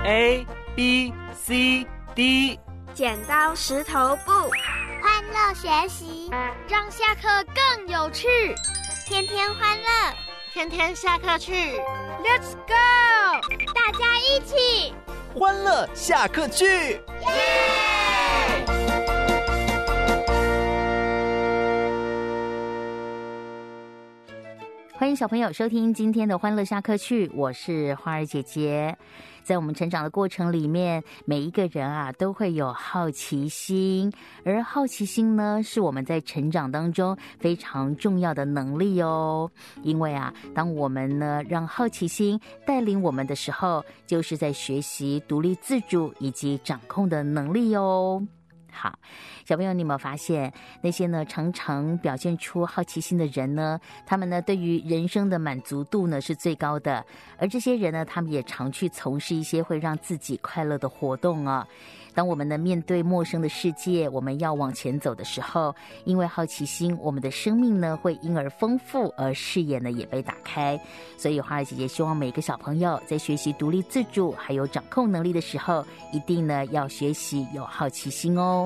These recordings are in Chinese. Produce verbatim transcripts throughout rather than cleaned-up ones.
A B C D。 剪刀石头布， 欢乐学习， 让下课更有趣。 天天欢乐， 天天下课去 Let's go！ 大家一起欢乐下课去， 耶！ 欢迎小朋友收听今天的欢乐下课去，我是花儿姐姐。在我们成长的过程里面，每一个人啊都会有好奇心，而好奇心呢是我们在成长当中非常重要的能力哦。因为啊，当我们呢让好奇心带领我们的时候，就是在学习独立自主以及掌控的能力哦。好，小朋友，你有没有发现那些呢常常表现出好奇心的人呢，他们呢对于人生的满足度呢是最高的，而这些人呢，他们也常去从事一些会让自己快乐的活动啊。当我们呢面对陌生的世界，我们要往前走的时候，因为好奇心，我们的生命呢会因而丰富，而视野呢也被打开。所以花儿姐姐希望每个小朋友在学习独立自主还有掌控能力的时候，一定呢要学习有好奇心哦。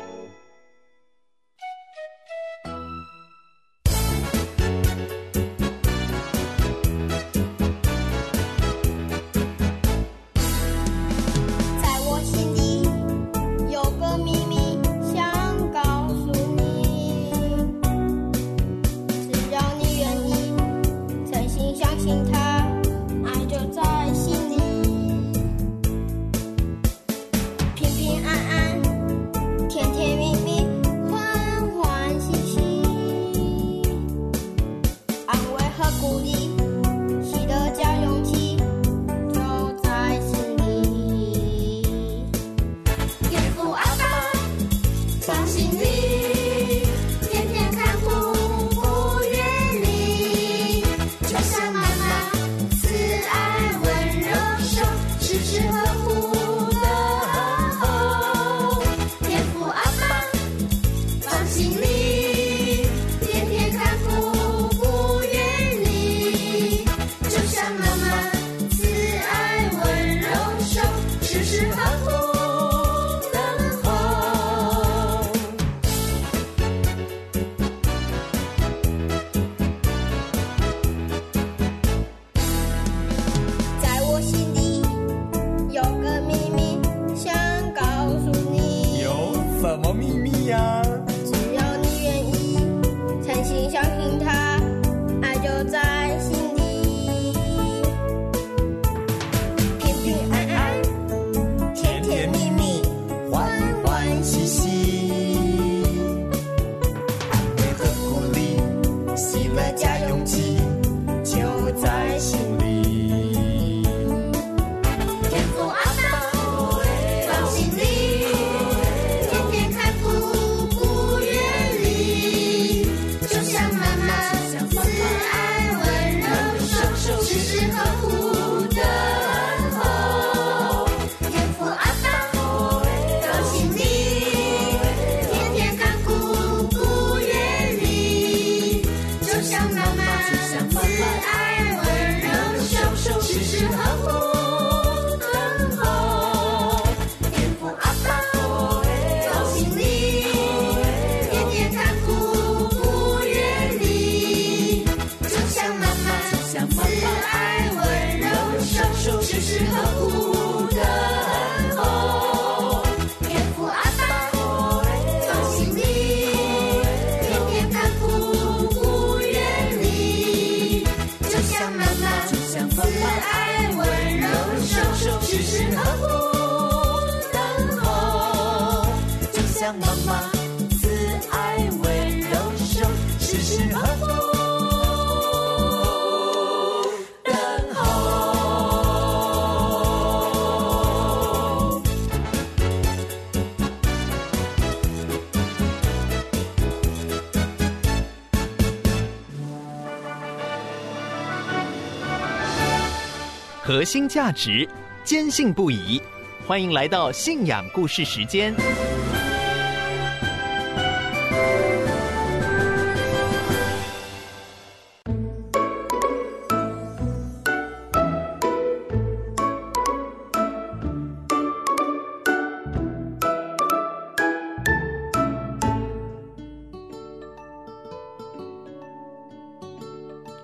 核心价值，坚信不疑。欢迎来到信仰故事时间。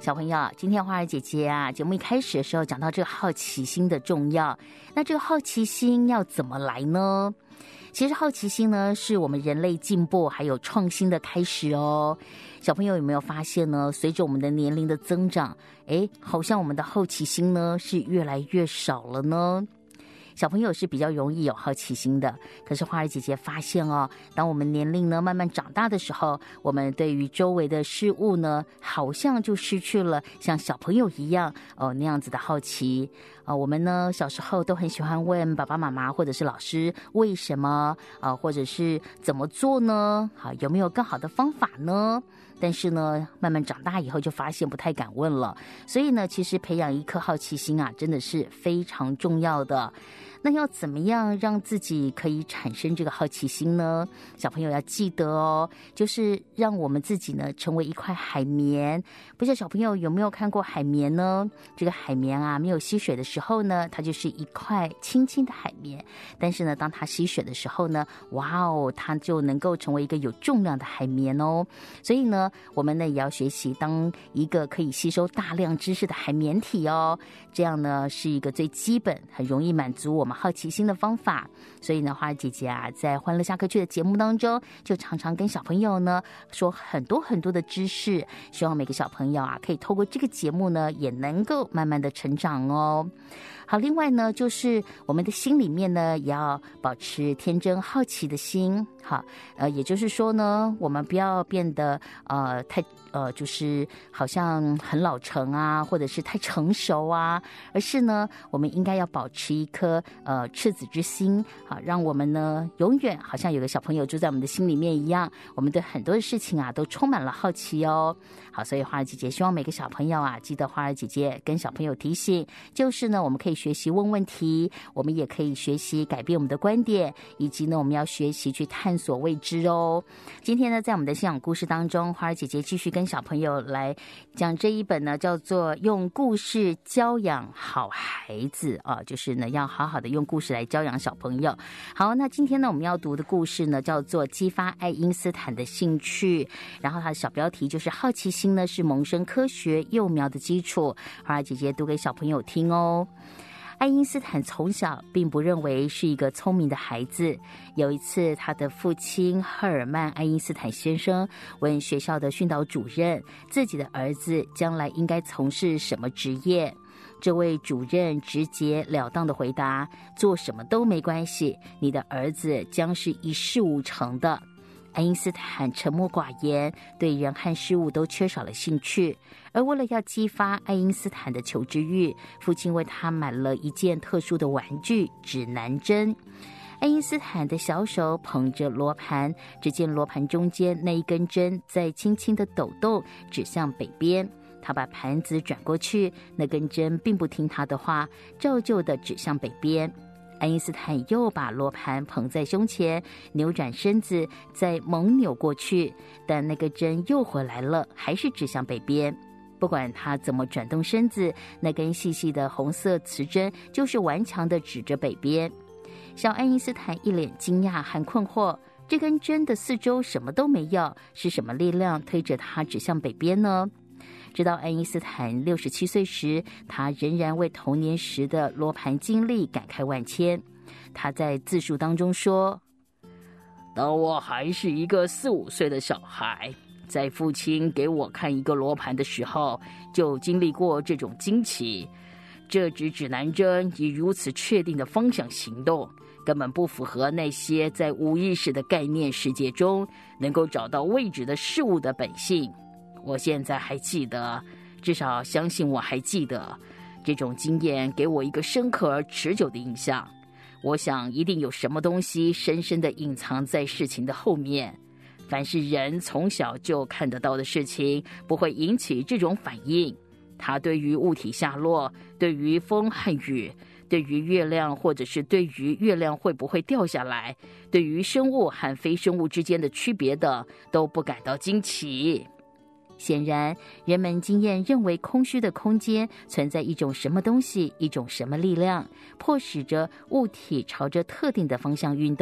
小朋友，今天花儿姐姐啊，节目一开始的时候讲到这个好奇心的重要，那这个好奇心要怎么来呢？其实好奇心呢，是我们人类进步还有创新的开始哦。小朋友有没有发现呢？随着我们的年龄的增长，诶，好像我们的好奇心呢是越来越少了呢。小朋友是比较容易有好奇心的，可是花儿姐姐发现哦，当我们年龄呢慢慢长大的时候，我们对于周围的事物呢，好像就失去了像小朋友一样哦那样子的好奇啊、呃。我们呢小时候都很喜欢问爸爸妈妈或者是老师为什么啊、呃，或者是怎么做呢？好，有没有更好的方法呢？但是呢，慢慢长大以后就发现不太敢问了。所以呢，其实培养一颗好奇心啊，真的是非常重要的。那要怎么样让自己可以产生这个好奇心呢？小朋友要记得哦，就是让我们自己呢成为一块海绵。不知道小朋友有没有看过海绵呢？这个海绵啊，没有吸水的时候呢，它就是一块轻轻的海绵。但是呢，当它吸水的时候呢，哇哦，它就能够成为一个有重量的海绵哦。所以呢，我们呢也要学习当一个可以吸收大量知识的海绵体哦。这样呢是一个最基本、很容易满足我们好奇心的方法。所以呢，花儿姐姐啊，在欢乐下课区的节目当中，就常常跟小朋友呢说很多很多的知识，希望每个小朋友啊，可以透过这个节目呢，也能够慢慢的成长哦。好，另外呢，就是我们的心里面呢，也要保持天真好奇的心。好，呃，也就是说呢，我们不要变得呃太呃，就是好像很老成啊，或者是太成熟啊，而是呢，我们应该要保持一颗呃赤子之心，好，让我们呢永远好像有个小朋友住在我们的心里面一样，我们对很多的事情啊都充满了好奇哦。好，所以花儿姐姐希望每个小朋友啊，记得花儿姐姐跟小朋友提醒，就是呢，我们可以学习问问题，我们也可以学习改变我们的观点，以及呢，我们要学习去探索未知哦。今天呢，在我们的信仰故事当中，花儿姐姐继续跟小朋友来讲这一本呢，叫做《用故事教养好孩子》啊，就是呢，要好好的用故事来教养小朋友。好，那今天呢，我们要读的故事呢，叫做《激发爱因斯坦的兴趣》，然后它的小标题就是好奇心呢是萌生科学幼苗的基础。花儿姐姐读给小朋友听哦。爱因斯坦从小并不认为是一个聪明的孩子。有一次，他的父亲赫尔曼·爱因斯坦先生问学校的训导主任，自己的儿子将来应该从事什么职业。这位主任直截了当的回答：做什么都没关系，你的儿子将是一事无成的。爱因斯坦沉默寡言，对人和事物都缺少了兴趣。而为了要激发爱因斯坦的求知欲，父亲为他买了一件特殊的玩具——指南针。爱因斯坦的小手捧着罗盘，只见罗盘中间那一根针在轻轻地抖动，指向北边。他把盘子转过去，那根针并不听他的话，照旧地指向北边。爱因斯坦又把罗盘捧在胸前，扭转身子，再猛扭过去，但那个针又回来了，还是指向北边。不管他怎么转动身子，那根细细的红色磁针就是顽强地指着北边。小爱因斯坦一脸惊讶和困惑，这根针的四周什么都没有，是什么力量推着它指向北边呢？直到爱因斯坦六十七岁时，他仍然为童年时的罗盘经历感慨万千。他在自述当中说：当我还是一个四五岁的小孩，在父亲给我看一个罗盘的时候，就经历过这种惊奇。这支指南针以如此确定的方向行动，根本不符合那些在无意识的概念世界中能够找到位置的事物的本性。我现在还记得，至少相信我还记得，这种经验给我一个深刻而持久的印象。我想一定有什么东西深深地隐藏在事情的后面。凡是人从小就看得到的事情，不会引起这种反应。它对于物体下落，对于风和雨，对于月亮，或者是对于月亮会不会掉下来，对于生物和非生物之间的区别等，都不感到惊奇。显然，人们经验认为空虚的空间存在一种什么东西，一种什么力量，迫使着物体朝着特定的方向运动。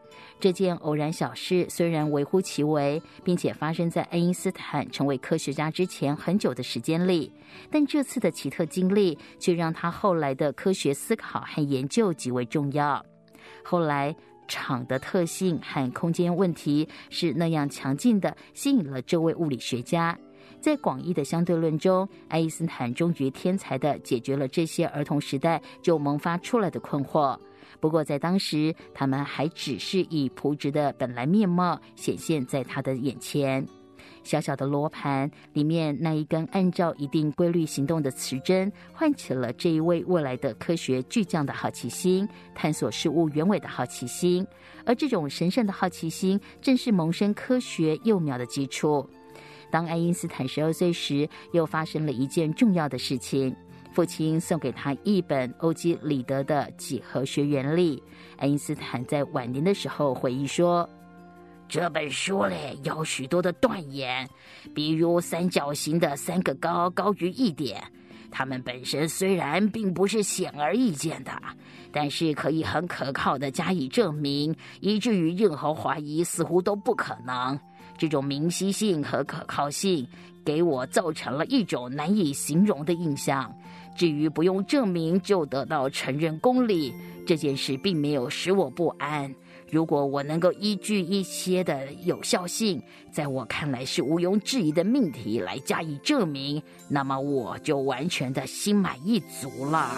这件偶然小事虽然微乎其微，并且发生在爱因斯坦成为科学家之前很久的时间里，但这次的奇特经历却让他后来的科学思考和研究极为重要。后来场的特性和空间问题是那样强劲地吸引了这位物理学家。在广义的相对论中，爱因斯坦终于天才地解决了这些儿童时代就萌发出来的困惑。不过在当时，他们还只是以朴质的本来面貌显现在他的眼前。小小的罗盘里面那一根按照一定规律行动的磁针，唤起了这一位未来的科学巨匠的好奇心，探索事物原委的好奇心。而这种神圣的好奇心正是萌生科学幼苗的基础。当爱因斯坦十二岁时，又发生了一件重要的事情。父亲送给他一本欧几里得的几何学原理。爱因斯坦在晚年的时候回忆说，这本书里有许多的断言，比如三角形的三个高高于一点，它们本身虽然并不是显而易见的，但是可以很可靠的加以证明，以至于任何怀疑似乎都不可能。这种明晰性和可靠性给我造成了一种难以形容的印象。至于不用证明就得到承认公理，这件事并没有使我不安。如果我能够依据一些的有效性，在我看来是毋庸置疑的命题来加以证明，那么我就完全的心满意足了。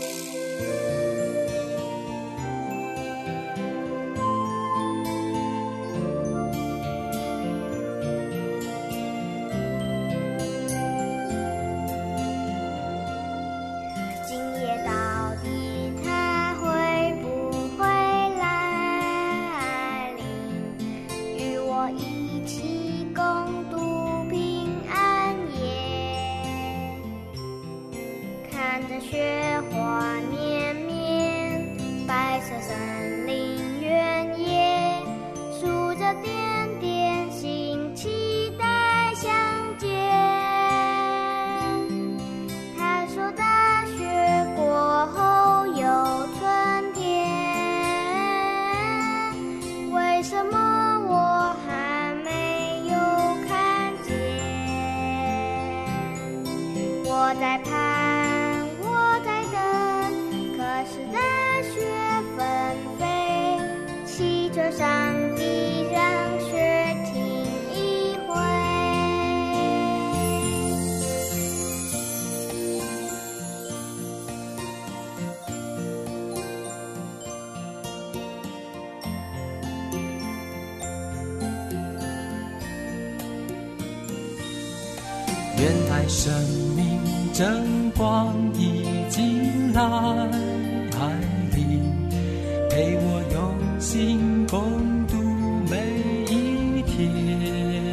原来生命真光已经来临，陪我用心共度每一天。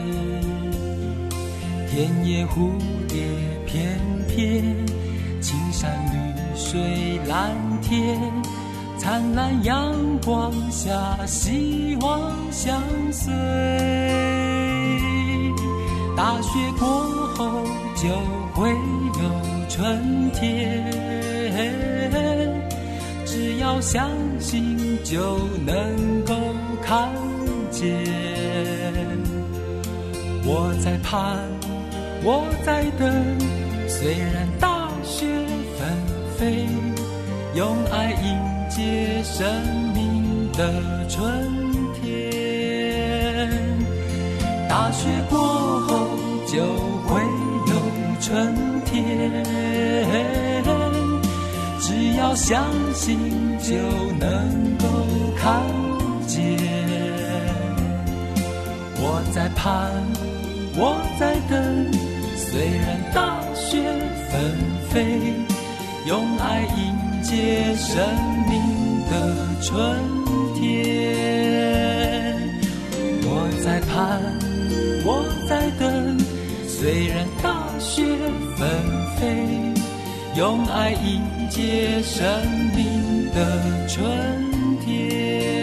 田野蝴蝶翩翩，青山绿水蓝天，灿烂阳光下希望相随。大雪过后就会有春天，只要相信就能够看见。我在盼，我在等，虽然大雪纷飞，用爱迎接生命的春天。大雪过后就会有春天，只要相信就能够看见。我在盼，我在等，虽然大雪纷飞，用爱迎接生命的春天。我在盼，我在等，虽然大雪纷飞，用爱迎接生命的春天。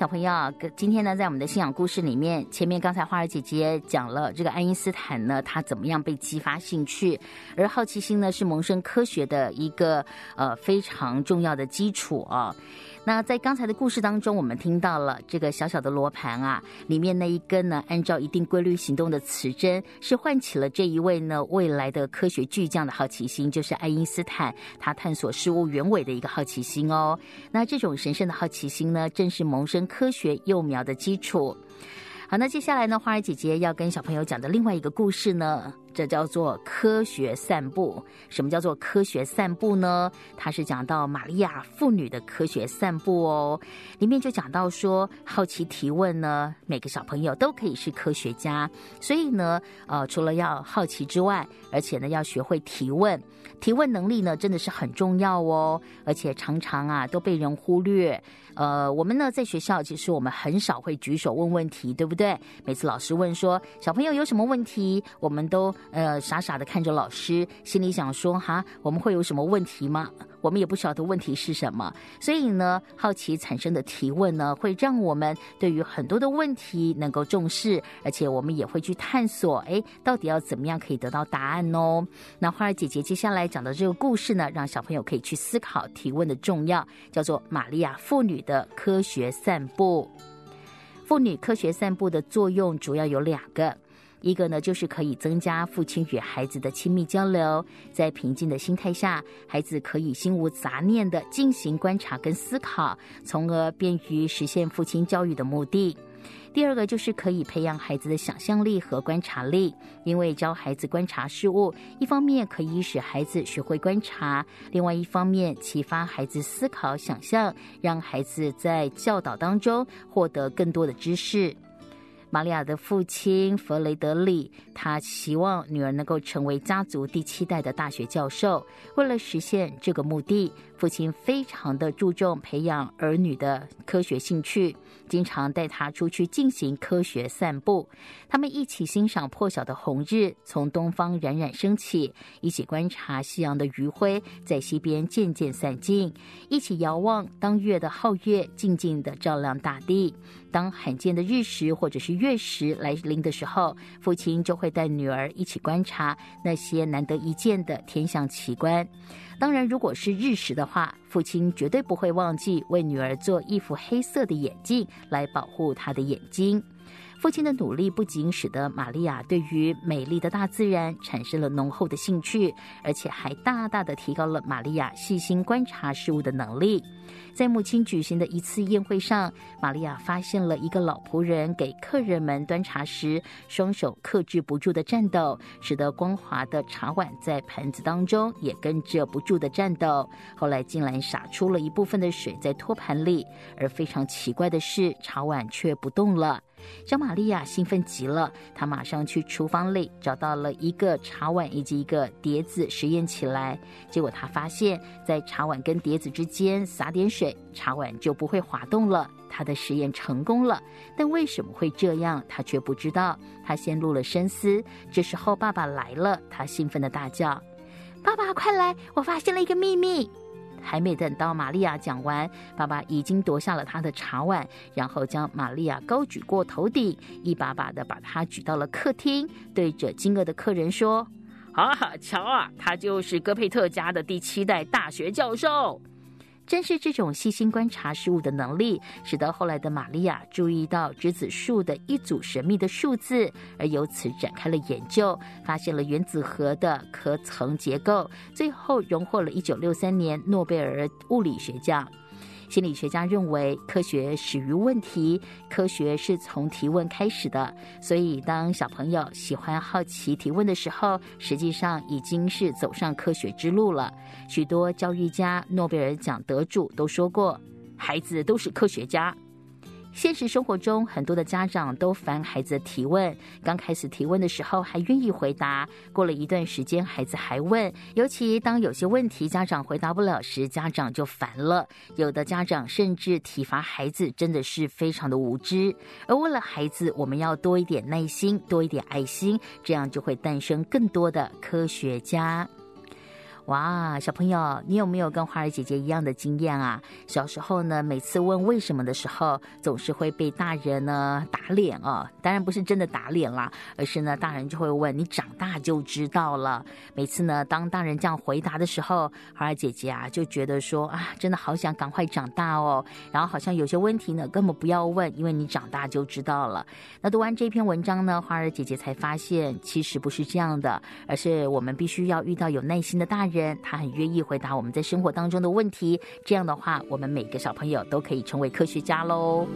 小朋友，今天呢，在我们的信仰故事里面，前面刚才花儿姐姐讲了这个爱因斯坦呢，他怎么样被激发兴趣，而好奇心呢，是萌生科学的一个呃非常重要的基础啊。那在刚才的故事当中，我们听到了这个小小的罗盘啊，里面那一根呢，按照一定规律行动的磁针，是唤起了这一位呢未来的科学巨匠的好奇心，就是爱因斯坦他探索事物原委的一个好奇心哦。那这种神圣的好奇心呢，正是萌生科学幼苗的基础。好，那接下来呢，花儿姐姐要跟小朋友讲的另外一个故事呢，这叫做科学散步。什么叫做科学散步呢？它是讲到玛利亚妇女的科学散步哦。里面就讲到说，好奇提问呢，每个小朋友都可以是科学家。所以呢，呃，除了要好奇之外，而且呢，要学会提问。提问能力呢，真的是很重要哦，而且常常啊都被人忽略。呃，我们呢在学校其实我们很少会举手问问题，对不对？每次老师问说小朋友有什么问题，我们都呃傻傻的看着老师，心里想说哈，我们会有什么问题吗？我们也不晓得问题是什么。所以呢，好奇产生的提问呢，会让我们对于很多的问题能够重视，而且我们也会去探索，哎，到底要怎么样可以得到答案哦。那花儿姐姐接下来讲的这个故事呢，让小朋友可以去思考提问的重要，叫做玛利亚妇女的科学散步。妇女科学散步的作用主要有两个，一个呢，就是可以增加父亲与孩子的亲密交流，在平静的心态下，孩子可以心无杂念地进行观察跟思考，从而便于实现父亲教育的目的。第二个就是可以培养孩子的想象力和观察力，因为教孩子观察事物，一方面可以使孩子学会观察，另外一方面启发孩子思考想象，让孩子在教导当中获得更多的知识。玛利亚的父亲弗雷德里，他希望女儿能够成为家族第七代的大学教授。为了实现这个目的，父亲非常的注重培养儿女的科学兴趣，经常带他出去进行科学散步。他们一起欣赏破晓的红日从东方冉冉升起，一起观察夕阳的余晖在西边渐渐散尽，一起遥望当月的皓月静静地照亮大地。当罕见的日食或者是月食来临的时候，父亲就会带女儿一起观察那些难得一见的天象奇观。当然，如果是日食的话，父亲绝对不会忘记为女儿做一副黑色的眼镜来保护她的眼睛。父亲的努力不仅使得玛利亚对于美丽的大自然产生了浓厚的兴趣，而且还大大的提高了玛利亚细心观察事物的能力。在母亲举行的一次宴会上，玛利亚发现了一个老仆人给客人们端茶时，双手克制不住的颤抖，使得光滑的茶碗在盘子当中也跟着不住的颤抖。后来竟然洒出了一部分的水在托盘里，而非常奇怪的是，茶碗却不动了。小玛利亚兴奋极了，她马上去厨房里找到了一个茶碗以及一个碟子实验起来。结果她发现，在茶碗跟碟子之间洒点水，茶碗就不会滑动了。她的实验成功了，但为什么会这样，她却不知道。她陷入了深思。这时候爸爸来了，她兴奋地大叫：爸爸快来，我发现了一个秘密。还没等到玛利亚讲完，爸爸已经夺下了他的茶碗，然后将玛利亚高举过头顶，一把把的把她举到了客厅，对着惊愕的客人说：哈哈，瞧啊，他就是戈佩特家的第七代大学教授。正是这种细心观察事物的能力，使得后来的玛利亚注意到质子数的一组神秘的数字，而由此展开了研究，发现了原子核的壳层结构，最后荣获了一九六三年诺贝尔物理学奖。心理学家认为，科学始于问题，科学是从提问开始的。所以当小朋友喜欢好奇提问的时候，实际上已经是走上科学之路了。许多教育家、诺贝尔奖得主都说过，孩子都是科学家。现实生活中，很多的家长都烦孩子的提问，刚开始提问的时候还愿意回答，过了一段时间孩子还问，尤其当有些问题家长回答不了时，家长就烦了。有的家长甚至体罚孩子，真的是非常的无知。而为了孩子，我们要多一点耐心，多一点爱心，这样就会诞生更多的科学家。 哇，小朋友，你有没有跟花儿姐姐一样的经验啊？小时候呢，每次问为什么的时候，总是会被大人呢打脸哦。当然不是真的打脸啦，而是呢，大人就会问你长大就知道了。每次呢，当大人这样回答的时候，花儿姐姐啊就觉得说啊，真的好想赶快长大哦。然后好像有些问题呢，根本不要问，因为你长大就知道了。那读完这篇文章呢，花儿姐姐才发现，其实不是这样的，而是我们必须要遇到有耐心的大人。他很愿意回答我们在生活当中的问题，这样的话，我们每个小朋友都可以成为科学家喽。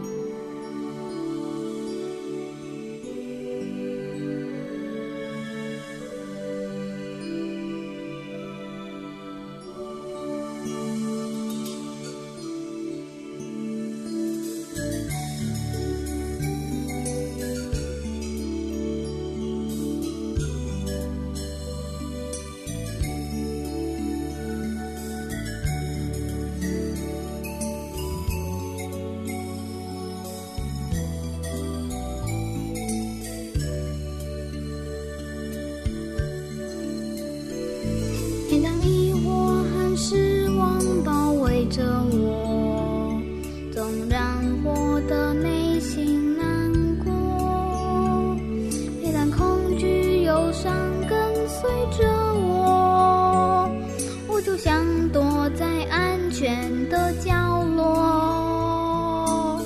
着我，总让我的内心难过。每当恐惧、忧伤跟随着我，我就想躲在安全的角落。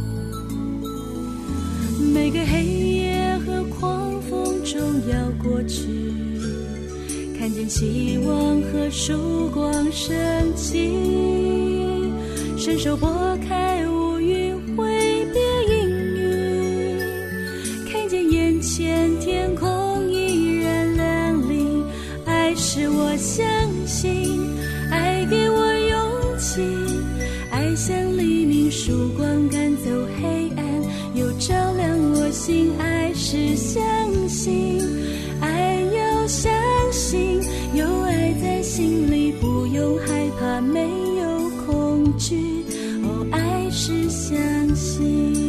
每个黑夜和狂风中要过去，看见希望和曙光升起，伸手拨开乌云挥别阴雨，看见眼前天空依然亮丽。爱使我相信，爱给我勇气，爱像黎明曙光赶走黑暗，又照亮我心。爱是相信，爱要相信，有爱在心里，不用害怕，没有恐惧。哦，爱是相信。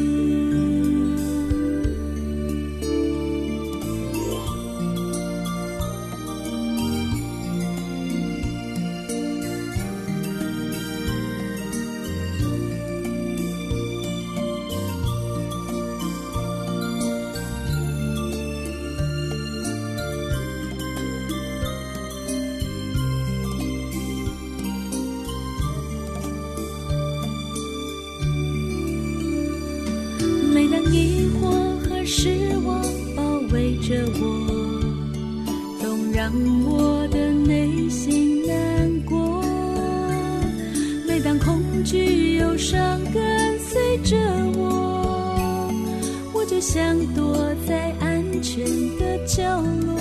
疑惑和失望包围着我，总让我的内心难过。每当恐惧忧伤跟随着我，我就想躲在安全的角落。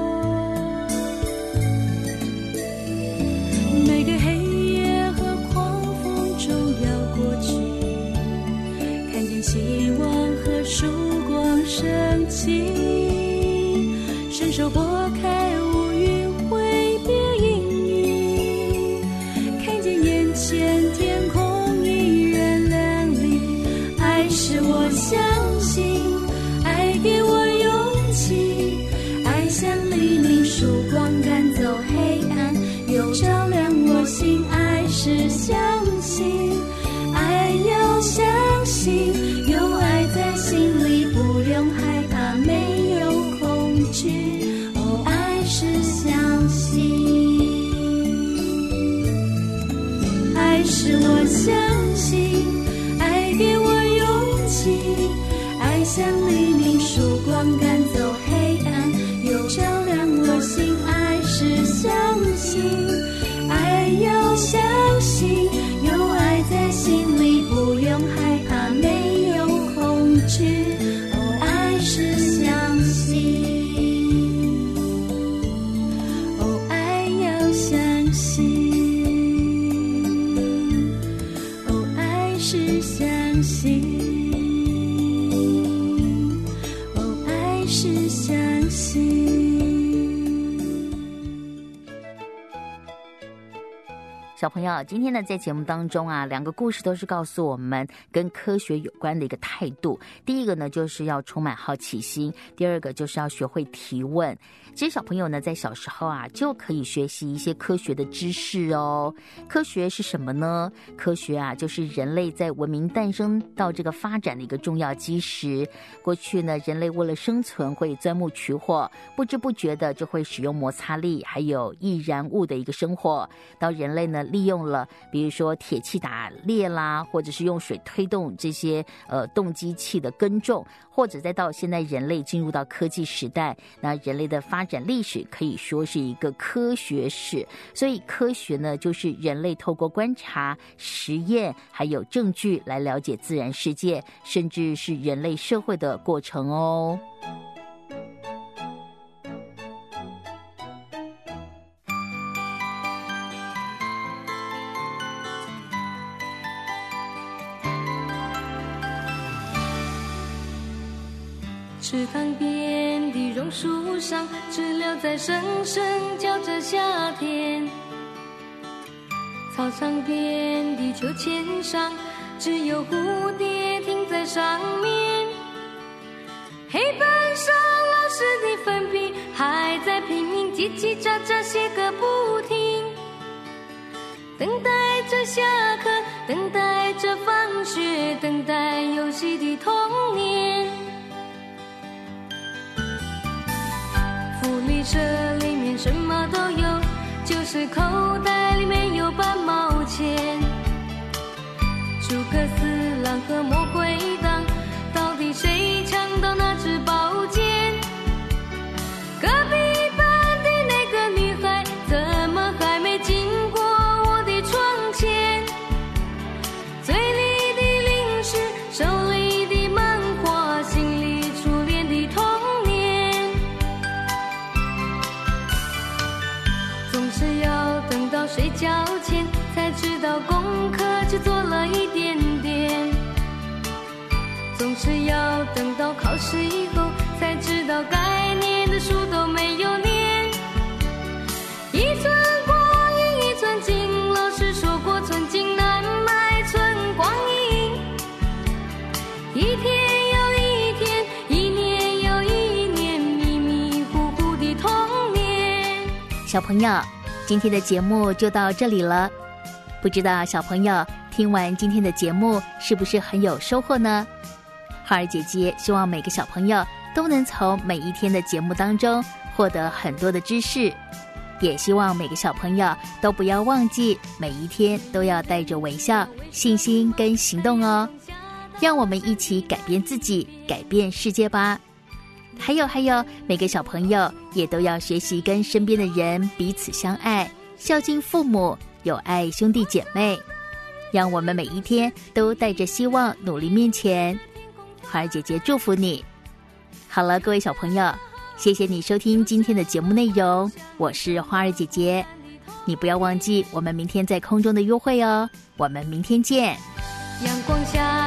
每个黑夜和狂风中要过去，看见希望和曙光升起，伸手拨开乌云挥别阴雨，看见眼前天空依然亮丽。爱使我相信，爱给我勇气，爱像黎明曙光赶走黑暗，又照亮我心。爱是相信，爱要相信，有爱在心里，不用害怕，没有恐惧。哦，爱是相信，爱是我相信，爱给我勇气，爱像黎明曙光赶走黑暗，又照亮我心。爱是相信，爱要相信，有爱在心里，不用害怕，没有恐惧。哦，爱是相信，哦，爱要相信，哦，爱是相信，哦，爱是相信。 小朋友，今天呢，在节目当中啊，两个故事都是告诉我们跟科学有关的一个态度。第一个呢，就是要充满好奇心；第二个就是要学会提问。其实小朋友呢，在小时候啊，就可以学习一些科学的知识哦。科学是什么呢？科学啊，就是人类在文明诞生到这个发展的一个重要基石。过去呢，人类为了生存会钻木取火，不知不觉的就会使用摩擦力，还有易燃物的一个生活。到人类呢，利用了比如说铁器打猎啦，或者是用水推动这些呃动机器的耕种，或者再到现在人类进入到科技时代，那人类的发展历史可以说是一个科学史。所以科学呢，就是人类透过观察、实验还有证据来了解自然世界，甚至是人类社会的过程哦。 池塘边的榕树上，知了在声声叫着夏天。操场边的秋千上，只有蝴蝶停在上面。黑板上老师的粉笔还在拼命叽叽喳喳写个不停，等待着下课，等待着放学，等待游戏的童年。福利社里面什么都有，就是口袋里面有半毛钱。诸葛四郎和魔鬼党，到底谁抢到那支宝剑？隔壁班的那个女孩，怎么还没经过我的窗前？嘴里的零食，手里的漫画，心里初恋的童年。总是要等到睡觉前，才知道功课只做了一点点。总是要等到考试以后，才知道该念的书都没有念。一寸光阴一寸金，老师说过寸金难买寸光阴。一天又一天，一年又一年，迷迷糊糊的童年。 小朋友，今天的节目就到这里了。不知道小朋友听完今天的节目是不是很有收获呢？花儿姐姐希望每个小朋友都能从每一天的节目当中获得很多的知识，也希望每个小朋友都不要忘记每一天都要带着微笑、信心跟行动哦。让我们一起改变自己，改变世界吧。还有还有，每个小朋友也都要学习跟身边的人彼此相爱，孝敬父母，有爱兄弟姐妹。让我们每一天都带着希望努力面前。花儿姐姐祝福你。好了，各位小朋友，谢谢你收听今天的节目内容，我是花儿姐姐。你不要忘记我们明天在空中的约会哦，我们明天见。 阳光下